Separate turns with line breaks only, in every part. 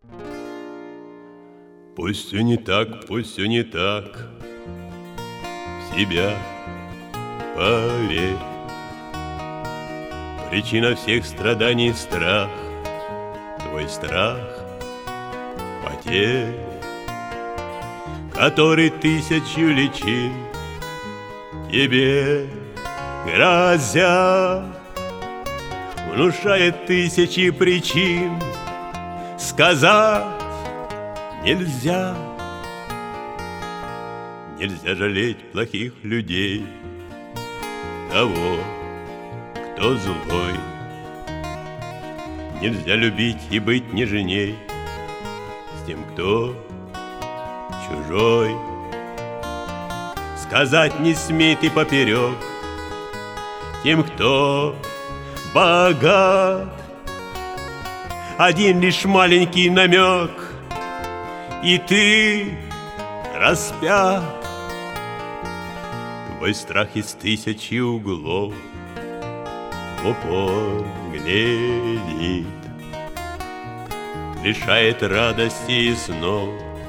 Пусть все не так, пусть все не так, в себя поверь. Причина всех страданий — страх, твой страх потерь, который тысячу личин тебе грозя, внушает тысячи причин. Сказать нельзя, нельзя жалеть плохих людей, того, кто злой. Нельзя любить и быть нежней с тем, кто чужой. Сказать не смей ты поперек тем, кто богат. Один лишь маленький намек, и ты распят. Твой страх из тысячи углов в упор глядит, лишает радости и снов,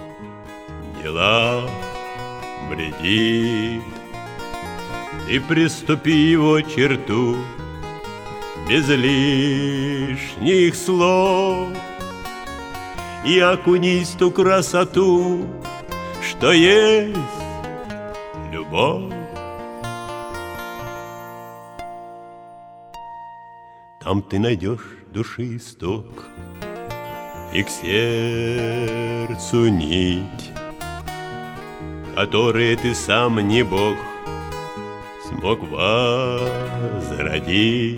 дела бредит. Ты приступи его черту без лишних слов и окунись в ту красоту, что есть любовь. Там ты найдешь души исток и к сердцу нить, которые ты сам, не Бог, смог возродить.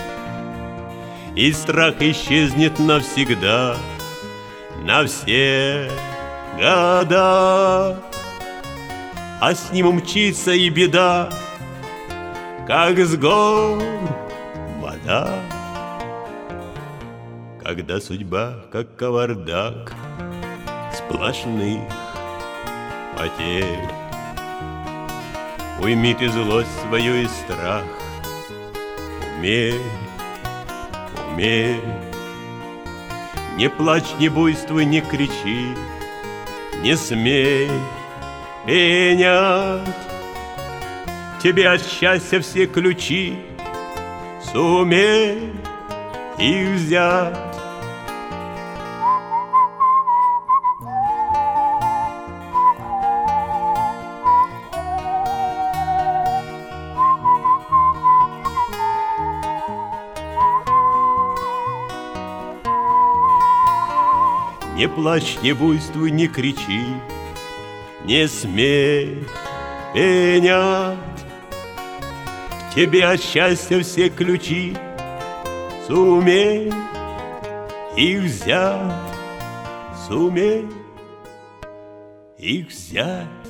И страх исчезнет навсегда, на все года, а с ним умчится и беда, как с гор вода. Когда судьба, как кавардак сплошных потерь, уйми ты злость свою и страх, умей, умей. Не плачь, не буйствуй, не кричи, не смей пенять. Тебе от счастья все ключи, сумей их взять. Не плачь, не буйствуй, не кричи, не смей пенять. Тебе от счастья все ключи, сумей их взять, сумей их взять.